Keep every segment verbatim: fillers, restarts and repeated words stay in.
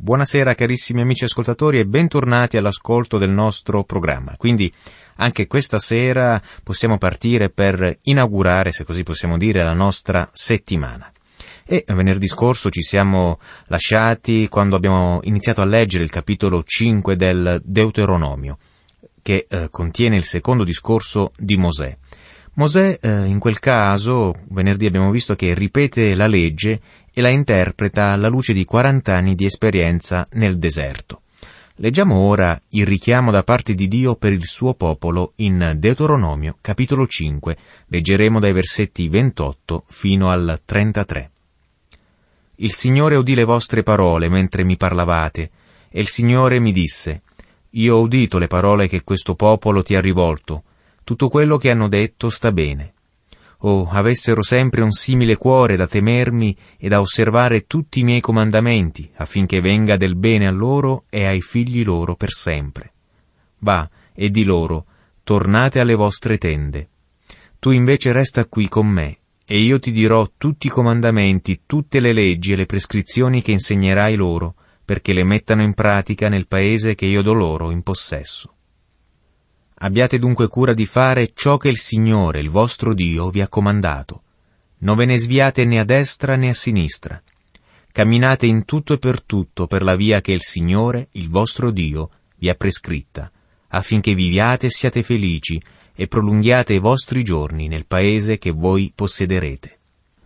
Buonasera carissimi amici ascoltatori e bentornati all'ascolto del nostro programma. Quindi anche questa sera possiamo partire per inaugurare, se così possiamo dire, la nostra settimana. E venerdì scorso ci siamo lasciati quando abbiamo iniziato a leggere il capitolo cinque del Deuteronomio, che eh, contiene il secondo discorso di Mosè. Mosè, eh, in quel caso, venerdì abbiamo visto che ripete la legge e la interpreta alla luce di quaranta anni di esperienza nel deserto. Leggiamo ora il richiamo da parte di Dio per il suo popolo in Deuteronomio, capitolo cinque. Leggeremo dai versetti ventotto fino al trentatré. Il Signore udì le vostre parole mentre mi parlavate, e il Signore mi disse: Io ho udito le parole che questo popolo ti ha rivolto. Tutto quello che hanno detto sta bene. Oh, avessero sempre un simile cuore da temermi e da osservare tutti i miei comandamenti, affinché venga del bene a loro e ai figli loro per sempre. Va, e di loro, tornate alle vostre tende. Tu invece resta qui con me, e io ti dirò tutti i comandamenti, tutte le leggi e le prescrizioni che insegnerai loro, perché le mettano in pratica nel paese che io do loro in possesso. Abbiate dunque cura di fare ciò che il Signore, il vostro Dio, vi ha comandato. Non ve ne sviate né a destra né a sinistra. Camminate in tutto e per tutto per la via che il Signore, il vostro Dio, vi ha prescritta, affinché viviate e siate felici e prolunghiate i vostri giorni nel paese che voi possederete.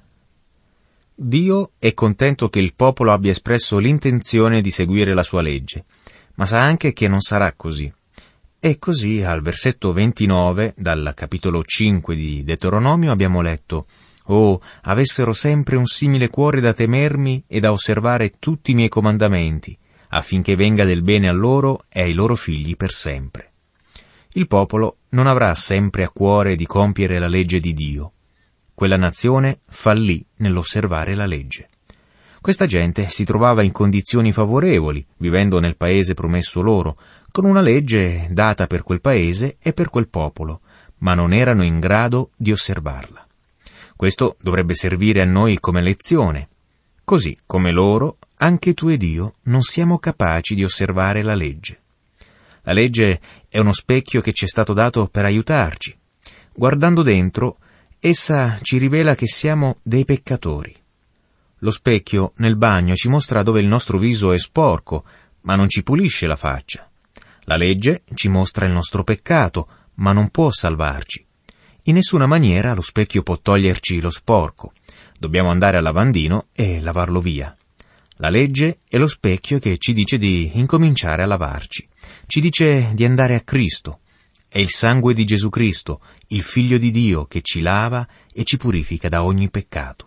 Dio è contento che il popolo abbia espresso l'intenzione di seguire la sua legge, ma sa anche che non sarà così. E così al versetto ventinove, dal capitolo cinque di Deuteronomio, abbiamo letto: «Oh, avessero sempre un simile cuore da temermi e da osservare tutti i miei comandamenti, affinché venga del bene a loro e ai loro figli per sempre». Il popolo non avrà sempre a cuore di compiere la legge di Dio. Quella nazione fallì nell'osservare la legge. Questa gente si trovava in condizioni favorevoli, vivendo nel paese promesso loro, con una legge data per quel paese e per quel popolo, ma non erano in grado di osservarla. Questo dovrebbe servire a noi come lezione. Così come loro, anche tu ed io non siamo capaci di osservare la legge. La legge è uno specchio che ci è stato dato per aiutarci. Guardando dentro, essa ci rivela che siamo dei peccatori. Lo specchio nel bagno ci mostra dove il nostro viso è sporco, ma non ci pulisce la faccia. La legge ci mostra il nostro peccato, ma non può salvarci. In nessuna maniera lo specchio può toglierci lo sporco. Dobbiamo andare al lavandino e lavarlo via. La legge è lo specchio che ci dice di incominciare a lavarci. Ci dice di andare a Cristo. È il sangue di Gesù Cristo, il Figlio di Dio, che ci lava e ci purifica da ogni peccato.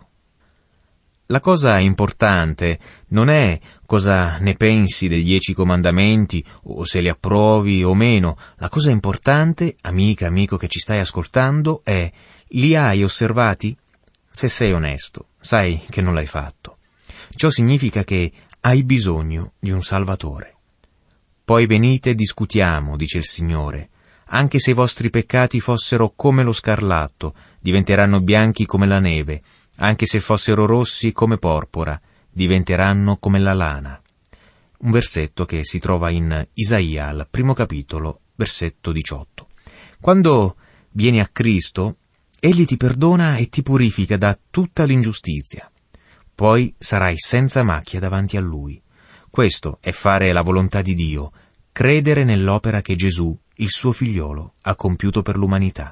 La cosa importante non è cosa ne pensi dei dieci comandamenti o se li approvi o meno. La cosa importante, amica, amico che ci stai ascoltando, è: li hai osservati? Se sei onesto, sai che non l'hai fatto. Ciò significa che hai bisogno di un Salvatore. Poi venite e discutiamo, dice il Signore. Anche se i vostri peccati fossero come lo scarlatto, diventeranno bianchi come la neve. Anche se fossero rossi come porpora, diventeranno come la lana. Un versetto che si trova in Isaia, al primo capitolo, versetto diciotto. Quando vieni a Cristo, Egli ti perdona e ti purifica da tutta l'ingiustizia. Poi sarai senza macchia davanti a Lui. Questo è fare la volontà di Dio, credere nell'opera che Gesù, il suo figliolo, ha compiuto per l'umanità.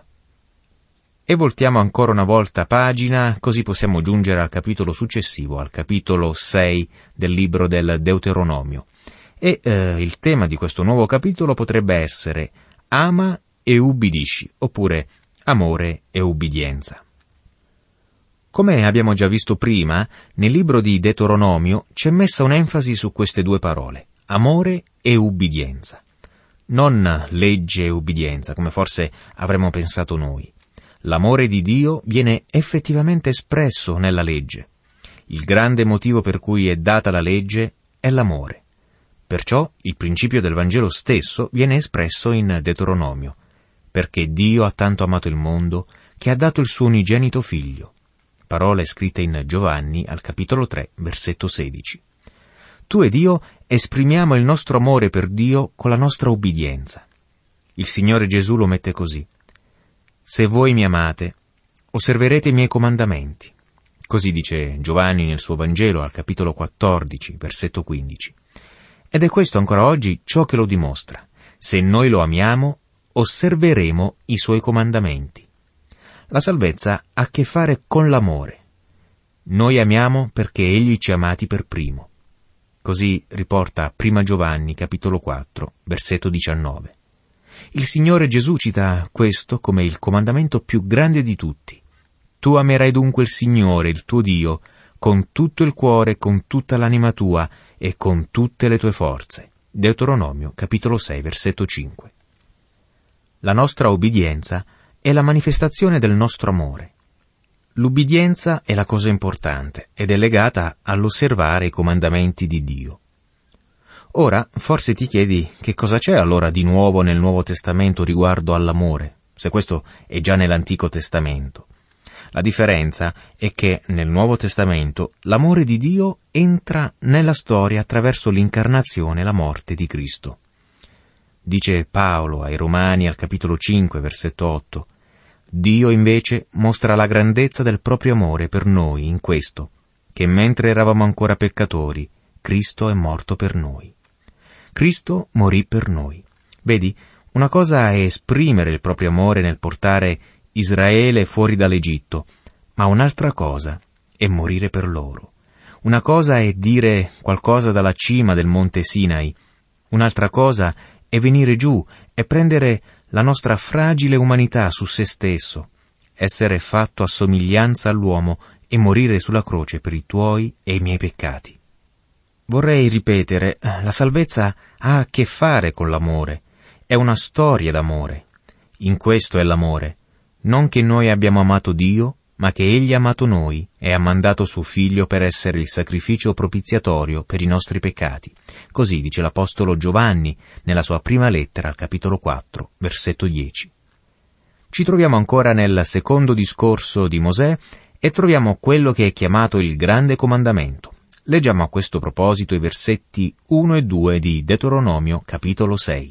E voltiamo ancora una volta pagina, così possiamo giungere al capitolo successivo, al capitolo sei del libro del Deuteronomio. E eh, il tema di questo nuovo capitolo potrebbe essere ama e ubbidisci, oppure amore e ubbidienza. Come abbiamo già visto prima, nel libro di Deuteronomio c'è messa un'enfasi su queste due parole, amore e ubbidienza. Non legge e ubbidienza, come forse avremmo pensato noi. L'amore di Dio viene effettivamente espresso nella legge. Il grande motivo per cui è data la legge è l'amore. Perciò il principio del Vangelo stesso viene espresso in Deuteronomio, perché Dio ha tanto amato il mondo che ha dato il suo unigenito figlio. Parole scritte in Giovanni al capitolo tre, versetto sedici. Tu ed io esprimiamo il nostro amore per Dio con la nostra ubbidienza. Il Signore Gesù lo mette così: se voi mi amate, osserverete i miei comandamenti. Così dice Giovanni nel suo Vangelo al capitolo quattordici, versetto quindici. Ed è questo ancora oggi ciò che lo dimostra. Se noi lo amiamo, osserveremo i suoi comandamenti. La salvezza ha a che fare con l'amore. Noi amiamo perché Egli ci ha amati per primo. Così riporta prima Giovanni, capitolo quattro, versetto diciannove. Il Signore Gesù cita questo come il comandamento più grande di tutti. Tu amerai dunque il Signore, il tuo Dio, con tutto il cuore, con tutta l'anima tua e con tutte le tue forze. Deuteronomio, capitolo sei, versetto cinque. La nostra obbedienza è la manifestazione del nostro amore. L'ubbidienza è la cosa importante ed è legata all'osservare i comandamenti di Dio. Ora, forse ti chiedi che cosa c'è allora di nuovo nel Nuovo Testamento riguardo all'amore, se questo è già nell'Antico Testamento. La differenza è che nel Nuovo Testamento l'amore di Dio entra nella storia attraverso l'incarnazione e la morte di Cristo. Dice Paolo ai Romani al capitolo cinque, versetto otto, Dio invece mostra la grandezza del proprio amore per noi in questo, che mentre eravamo ancora peccatori, Cristo è morto per noi. Cristo morì per noi. Vedi, una cosa è esprimere il proprio amore nel portare Israele fuori dall'Egitto, ma un'altra cosa è morire per loro. Una cosa è dire qualcosa dalla cima del monte Sinai, un'altra cosa è venire giù e prendere la nostra fragile umanità su se stesso, essere fatto a somiglianza all'uomo e morire sulla croce per i tuoi e i miei peccati. Vorrei ripetere, la salvezza ha a che fare con l'amore, è una storia d'amore. In questo è l'amore. Non che noi abbiamo amato Dio, ma che Egli ha amato noi e ha mandato suo Figlio per essere il sacrificio propiziatorio per i nostri peccati. Così dice l'Apostolo Giovanni nella sua prima lettera al capitolo quattro, versetto dieci. Ci troviamo ancora nel secondo discorso di Mosè e troviamo quello che è chiamato il grande comandamento. Leggiamo a questo proposito i versetti uno e due di Deuteronomio capitolo sei.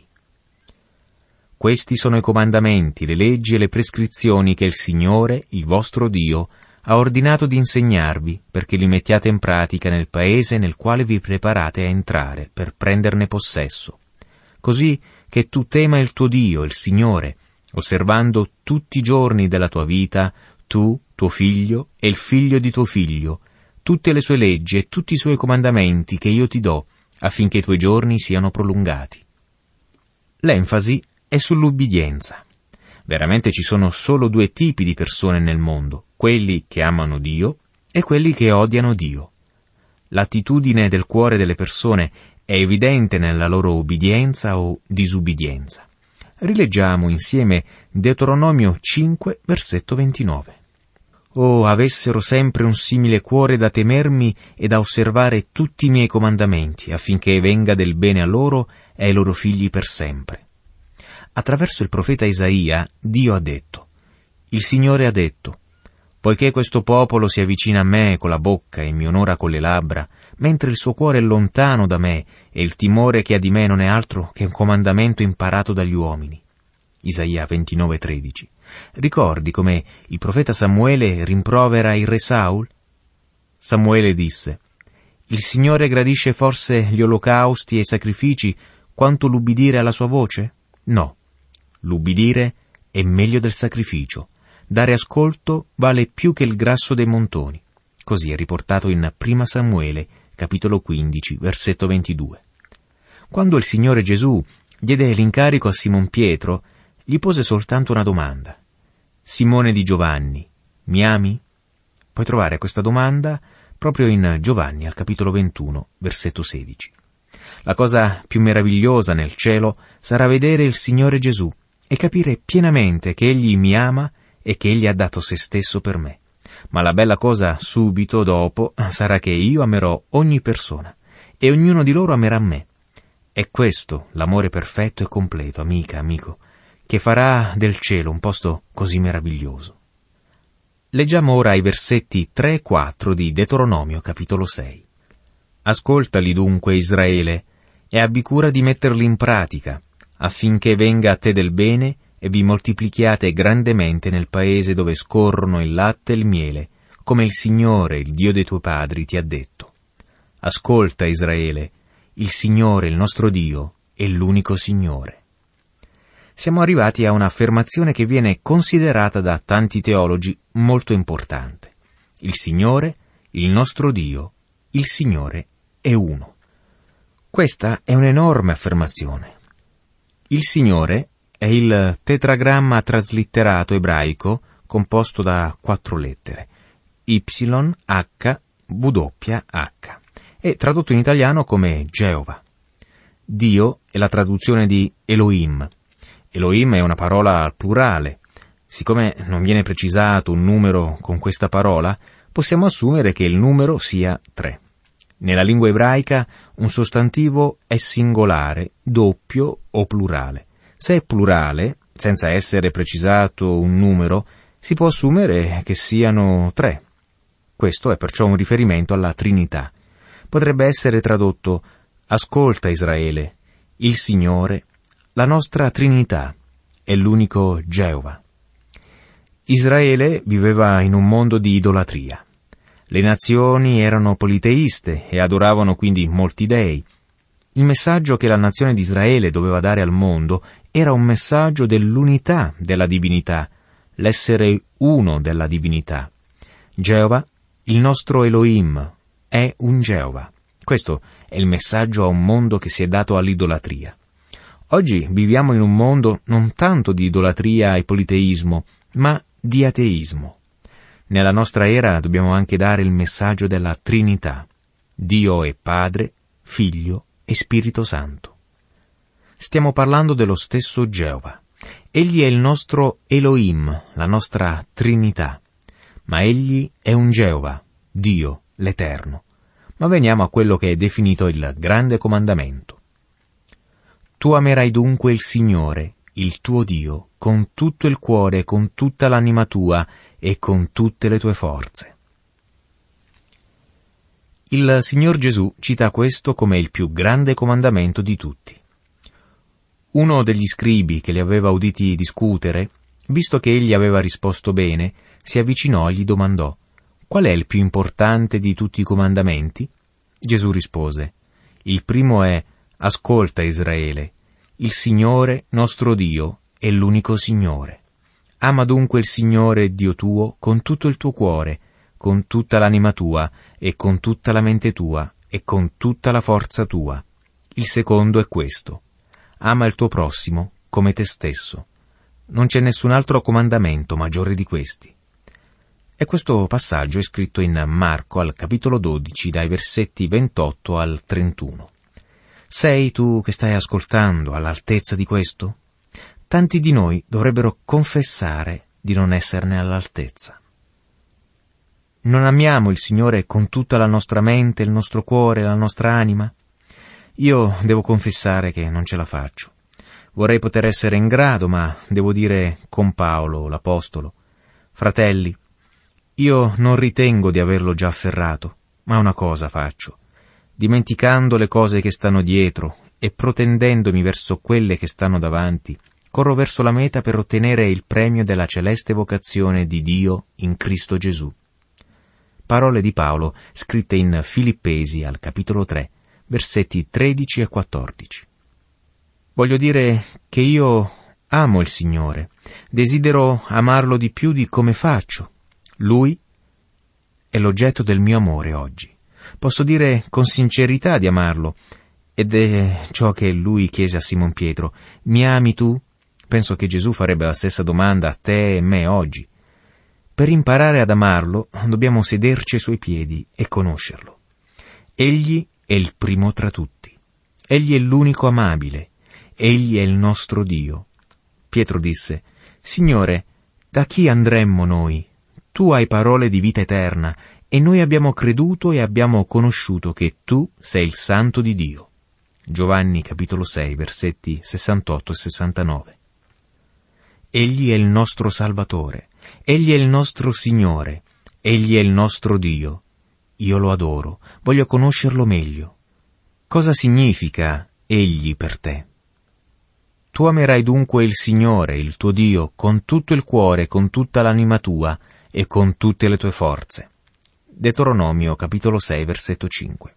Questi sono i comandamenti, le leggi e le prescrizioni che il Signore, il vostro Dio, ha ordinato di insegnarvi, perché li mettiate in pratica nel paese nel quale vi preparate a entrare per prenderne possesso, così che tu tema il tuo Dio, il Signore, osservando tutti i giorni della tua vita, tu, tuo figlio e il figlio di tuo figlio, tutte le sue leggi e tutti i suoi comandamenti che io ti do, affinché i tuoi giorni siano prolungati. L'enfasi è sull'ubbidienza. Veramente ci sono solo due tipi di persone nel mondo, quelli che amano Dio e quelli che odiano Dio. L'attitudine del cuore delle persone è evidente nella loro ubbidienza o disubbidienza. Rileggiamo insieme Deuteronomio cinque, versetto ventinove. Oh, avessero sempre un simile cuore da temermi e da osservare tutti i miei comandamenti, affinché venga del bene a loro e ai loro figli per sempre. Attraverso il profeta Isaia, Dio ha detto, il Signore ha detto, poiché questo popolo si avvicina a me con la bocca e mi onora con le labbra, mentre il suo cuore è lontano da me e il timore che ha di me non è altro che un comandamento imparato dagli uomini. Isaia ventinove, tredici. Ricordi come il profeta Samuele rimprovera il re Saul? Samuele disse, il Signore gradisce forse gli olocausti e i sacrifici quanto l'ubbidire alla sua voce? No. L'ubbidire è meglio del sacrificio. Dare ascolto vale più che il grasso dei montoni. Così è riportato in prima Samuele, capitolo quindici, versetto ventidue. Quando il Signore Gesù diede l'incarico a Simon Pietro, gli pose soltanto una domanda. Simone di Giovanni, mi ami? Puoi trovare questa domanda proprio in Giovanni, al capitolo ventuno, versetto sedici. La cosa più meravigliosa nel cielo sarà vedere il Signore Gesù e capire pienamente che Egli mi ama e che Egli ha dato se stesso per me. Ma la bella cosa subito dopo sarà che io amerò ogni persona e ognuno di loro amerà me. È questo l'amore perfetto e completo, amica, amico, che farà del cielo un posto così meraviglioso. Leggiamo ora i versetti tre e quattro di Deuteronomio capitolo sei. Ascoltali dunque, Israele, e abbi cura di metterli in pratica, affinché venga a te del bene e vi moltiplichiate grandemente nel paese dove scorrono il latte e il miele, come il Signore, il Dio dei tuoi padri, ti ha detto. Ascolta, Israele, il Signore, il nostro Dio, è l'unico Signore. Siamo arrivati a un'affermazione che viene considerata da tanti teologi molto importante. Il Signore, il nostro Dio, il Signore è uno. Questa è un'enorme affermazione. Il Signore è il tetragramma traslitterato ebraico composto da quattro lettere, Y, H, W, H, e tradotto in italiano come Geova. Dio è la traduzione di Elohim. Elohim è una parola al plurale. Siccome non viene precisato un numero con questa parola, possiamo assumere che il numero sia tre. Nella lingua ebraica un sostantivo è singolare, doppio o plurale. Se è plurale, senza essere precisato un numero, si può assumere che siano tre. Questo è perciò un riferimento alla Trinità. Potrebbe essere tradotto: ascolta, Israele, il Signore, la nostra Trinità, è l'unico Geova. Israele viveva in un mondo di idolatria. Le nazioni erano politeiste e adoravano quindi molti dei. Il messaggio che la nazione di Israele doveva dare al mondo era un messaggio dell'unità della divinità, l'essere uno della divinità. Geova, il nostro Elohim, è un Geova. Questo è il messaggio a un mondo che si è dato all'idolatria. Oggi viviamo in un mondo non tanto di idolatria e politeismo, ma di ateismo. Nella nostra era dobbiamo anche dare il messaggio della Trinità. Dio è Padre, Figlio e Spirito Santo. Stiamo parlando dello stesso Geova. Egli è il nostro Elohim, la nostra Trinità. Ma egli è un Geova, Dio, l'Eterno. Ma veniamo a quello che è definito il grande comandamento. Tu amerai dunque il Signore, il tuo Dio, con tutto il cuore, con tutta l'anima tua e con tutte le tue forze. Il Signor Gesù cita questo come il più grande comandamento di tutti. Uno degli scribi che li aveva uditi discutere, visto che egli aveva risposto bene, si avvicinò e gli domandò: qual è il più importante di tutti i comandamenti? Gesù rispose: il primo è: ascolta, Israele, il Signore nostro Dio è l'unico Signore. Ama dunque il Signore Dio tuo con tutto il tuo cuore, con tutta l'anima tua e con tutta la mente tua e con tutta la forza tua. Il secondo è questo: ama il tuo prossimo come te stesso. Non c'è nessun altro comandamento maggiore di questi. E questo passaggio è scritto in Marco al capitolo dodici, dai versetti ventotto al trentuno. Sei tu che stai ascoltando all'altezza di questo? Tanti di noi dovrebbero confessare di non esserne all'altezza. Non amiamo il Signore con tutta la nostra mente, il nostro cuore, la nostra anima? Io devo confessare che non ce la faccio. Vorrei poter essere in grado, ma devo dire con Paolo, l'Apostolo: fratelli, io non ritengo di averlo già afferrato, ma una cosa faccio: dimenticando le cose che stanno dietro e protendendomi verso quelle che stanno davanti, corro verso la meta per ottenere il premio della celeste vocazione di Dio in Cristo Gesù. Parole di Paolo scritte in Filippesi al capitolo tre, versetti tredici e quattordici. Voglio dire che io amo il Signore, desidero amarlo di più di come faccio. Lui è l'oggetto del mio amore oggi. Posso dire con sincerità di amarlo, ed è ciò che lui chiese a Simon Pietro: mi ami tu? Penso che Gesù farebbe la stessa domanda a te e me oggi. Per imparare ad amarlo dobbiamo sederci ai suoi piedi e conoscerlo. Egli è il primo tra tutti. Egli è l'unico amabile. Egli è il nostro Dio. Pietro disse: Signore, da chi andremmo noi? Tu hai parole di vita eterna, e noi abbiamo creduto e abbiamo conosciuto che tu sei il Santo di Dio. Giovanni capitolo sei, versetti sessantotto e sessantanove. Egli è il nostro Salvatore, Egli è il nostro Signore, Egli è il nostro Dio. io lo adoro, voglio conoscerlo meglio. Cosa significa egli per te? Tu amerai dunque il Signore, il tuo Dio, con tutto il cuore, con tutta l'anima tua e con tutte le tue forze. Deuteronomio capitolo sei, versetto cinque.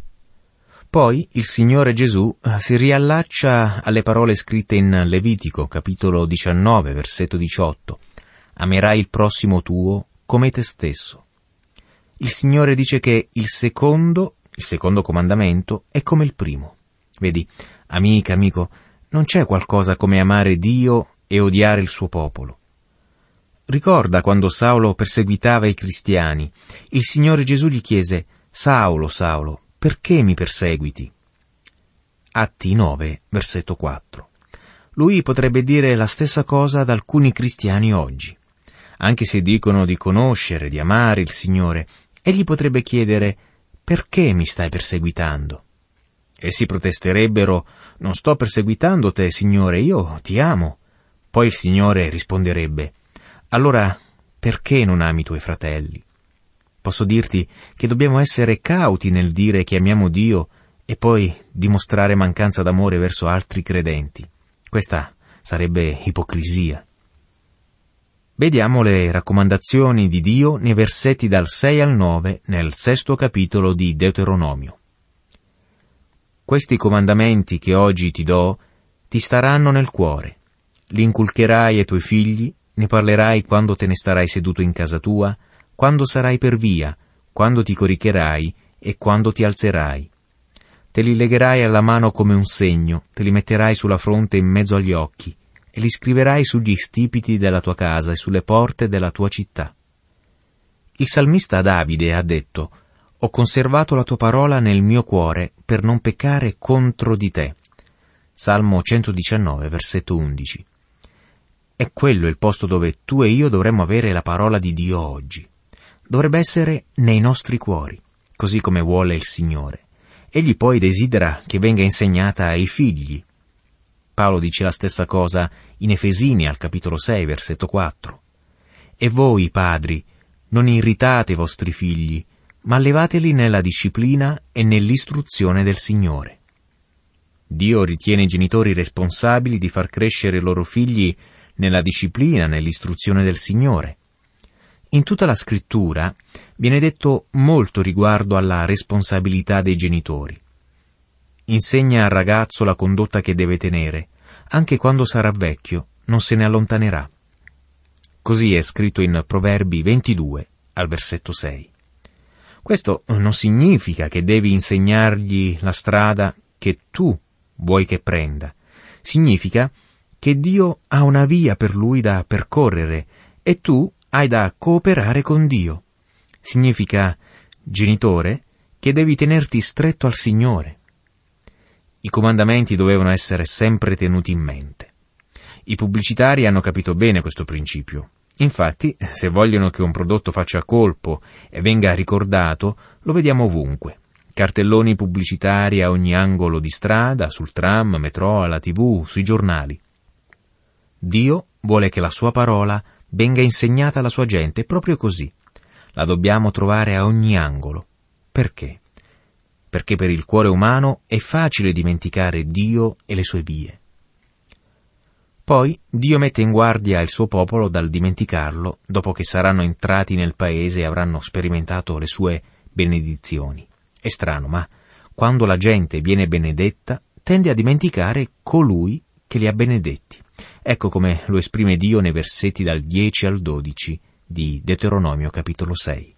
Poi il Signore Gesù si riallaccia alle parole scritte in Levitico capitolo diciannove, versetto diciotto. Amerai il prossimo tuo come te stesso. Il Signore dice che il secondo, il secondo comandamento è come il primo. Vedi, amica, amico, non c'è qualcosa come amare Dio e odiare il suo popolo. Ricorda quando Saulo perseguitava i cristiani. Il Signore Gesù gli chiese: Saulo, Saulo, perché mi perseguiti? Atti nove, versetto quattro. Lui potrebbe dire la stessa cosa ad alcuni cristiani oggi. Anche se dicono di conoscere, di amare il Signore, egli potrebbe chiedere: perché mi stai perseguitando? Essi protesterebbero: non sto perseguitando te, Signore, io ti amo. Poi il Signore risponderebbe: allora perché non ami i tuoi fratelli? Posso dirti che dobbiamo essere cauti nel dire che amiamo Dio e poi dimostrare mancanza d'amore verso altri credenti. Questa sarebbe ipocrisia. Vediamo le raccomandazioni di Dio nei versetti dal sei al nove nel sesto capitolo di Deuteronomio. Questi comandamenti che oggi ti do ti staranno nel cuore. Li inculcherai ai tuoi figli, ne parlerai quando te ne starai seduto in casa tua, quando sarai per via, quando ti coricherai e quando ti alzerai. Te li legherai alla mano come un segno, te li metterai sulla fronte in mezzo agli occhi, e li scriverai sugli stipiti della tua casa e sulle porte della tua città. Il salmista Davide ha detto: «Ho conservato la tua parola nel mio cuore per non peccare contro di te». Salmo centodiciannove, versetto undici. È quello il posto dove tu e io dovremmo avere la parola di Dio oggi. Dovrebbe essere nei nostri cuori, così come vuole il Signore. Egli poi desidera che venga insegnata ai figli. Paolo dice la stessa cosa in Efesini al capitolo sei, versetto quattro. E voi, padri, non irritate i vostri figli, ma allevateli nella disciplina e nell'istruzione del Signore. Dio ritiene i genitori responsabili di far crescere i loro figli nella disciplina, nell'istruzione del Signore. In tutta la Scrittura viene detto molto riguardo alla responsabilità dei genitori. Insegna al ragazzo la condotta che deve tenere, anche quando sarà vecchio, non se ne allontanerà. Così è scritto in Proverbi ventidue, al versetto sei. Questo non significa che devi insegnargli la strada che tu vuoi che prenda. Significa che Dio ha una via per lui da percorrere e tu hai da cooperare con Dio. Significa, genitore, che devi tenerti stretto al Signore. I comandamenti dovevano essere sempre tenuti in mente. I pubblicitari hanno capito bene questo principio. Infatti, se vogliono che un prodotto faccia colpo e venga ricordato, lo vediamo ovunque. Cartelloni pubblicitari a ogni angolo di strada, sul tram, metro, alla tivù, sui giornali. Dio vuole che la sua parola venga insegnata alla sua gente proprio così. La dobbiamo trovare a ogni angolo. Perché? Perché per il cuore umano è facile dimenticare Dio e le sue vie. Poi Dio mette in guardia il suo popolo dal dimenticarlo dopo che saranno entrati nel paese e avranno sperimentato le sue benedizioni. È strano, ma quando la gente viene benedetta, tende a dimenticare colui che li ha benedetti. Ecco come lo esprime Dio nei versetti dal dieci al dodici di Deuteronomio capitolo sei.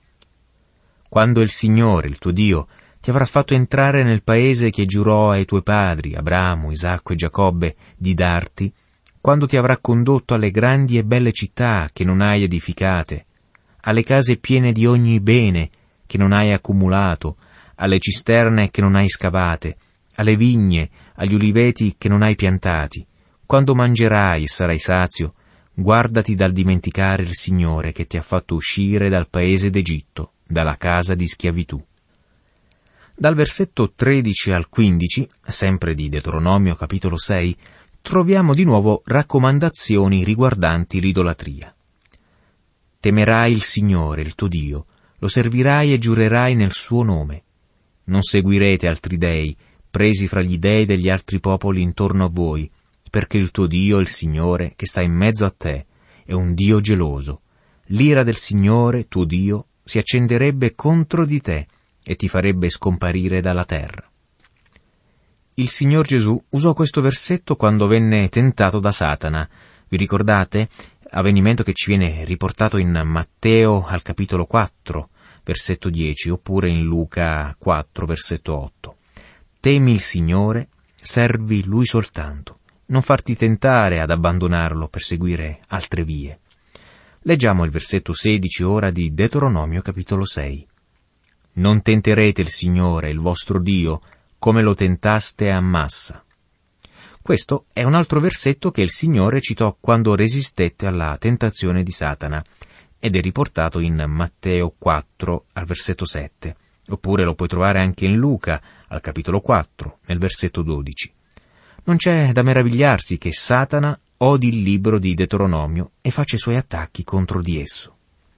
Quando il Signore, il tuo Dio, ti avrà fatto entrare nel paese che giurò ai tuoi padri, Abramo, Isacco e Giacobbe, di darti, quando ti avrà condotto alle grandi e belle città che non hai edificate, alle case piene di ogni bene che non hai accumulato, alle cisterne che non hai scavate, alle vigne, agli uliveti che non hai piantati, quando mangerai e sarai sazio, guardati dal dimenticare il Signore che ti ha fatto uscire dal paese d'Egitto, dalla casa di schiavitù. Dal versetto tredici al quindici, sempre di Deuteronomio capitolo sei, troviamo di nuovo raccomandazioni riguardanti l'idolatria. Temerai il Signore, il tuo Dio, lo servirai e giurerai nel suo nome. Non seguirete altri dei, presi fra gli dei degli altri popoli intorno a voi, perché il tuo Dio, il Signore, che sta in mezzo a te, è un Dio geloso. L'ira del Signore, tuo Dio, si accenderebbe contro di te e ti farebbe scomparire dalla terra. Il Signor Gesù usò questo versetto quando venne tentato da Satana. Vi ricordate? Avvenimento che ci viene riportato in Matteo al capitolo quattro, versetto dieci, oppure in Luca quattro, versetto otto. Temi il Signore, servi Lui soltanto. Non farti tentare ad abbandonarlo per seguire altre vie. Leggiamo il versetto sedici ora di Deuteronomio capitolo sei. Non tenterete il Signore, il vostro Dio, come lo tentaste a Massa. Questo è un altro versetto che il Signore citò quando resistette alla tentazione di Satana, ed è riportato in Matteo quattro al versetto sette, oppure lo puoi trovare anche in Luca al capitolo quattro, nel versetto dodici. Non c'è da meravigliarsi che Satana odi il libro di Deuteronomio e faccia i suoi attacchi contro di esso.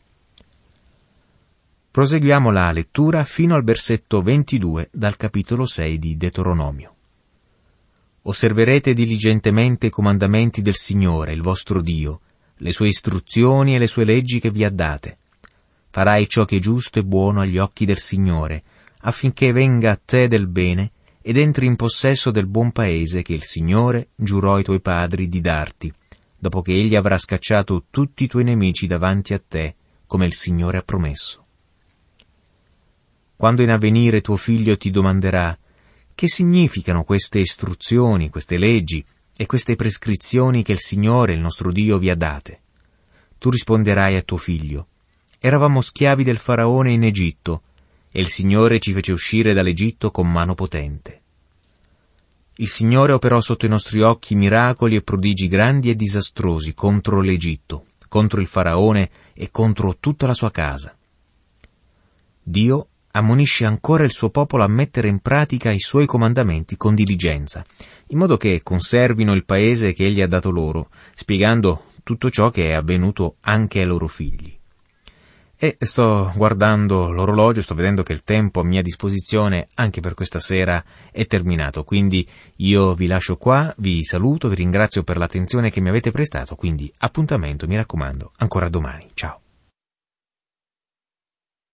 Proseguiamo la lettura fino al versetto ventidue dal capitolo sei di Deuteronomio. Osserverete diligentemente i comandamenti del Signore, il vostro Dio, le sue istruzioni e le sue leggi che vi ha date. Farai ciò che è giusto e buono agli occhi del Signore, affinché venga a te del bene ed entri in possesso del buon paese che il Signore giurò ai tuoi padri di darti, dopo che egli avrà scacciato tutti i tuoi nemici davanti a te, come il Signore ha promesso. Quando in avvenire tuo figlio ti domanderà che significano queste istruzioni, queste leggi e queste prescrizioni che il Signore, il nostro Dio, vi ha date, tu risponderai a tuo figlio: eravamo schiavi del Faraone in Egitto, e il Signore ci fece uscire dall'Egitto con mano potente. Il Signore operò sotto i nostri occhi miracoli e prodigi grandi e disastrosi contro l'Egitto, contro il Faraone e contro tutta la sua casa. Dio ammonisce ancora il suo popolo a mettere in pratica i suoi comandamenti con diligenza, in modo che conservino il paese che egli ha dato loro, spiegando tutto ciò che è avvenuto anche ai loro figli. E sto guardando l'orologio, sto vedendo che il tempo a mia disposizione anche per questa sera è terminato, quindi io vi lascio qua, vi saluto, vi ringrazio per l'attenzione che mi avete prestato, quindi appuntamento, mi raccomando, ancora domani. Ciao.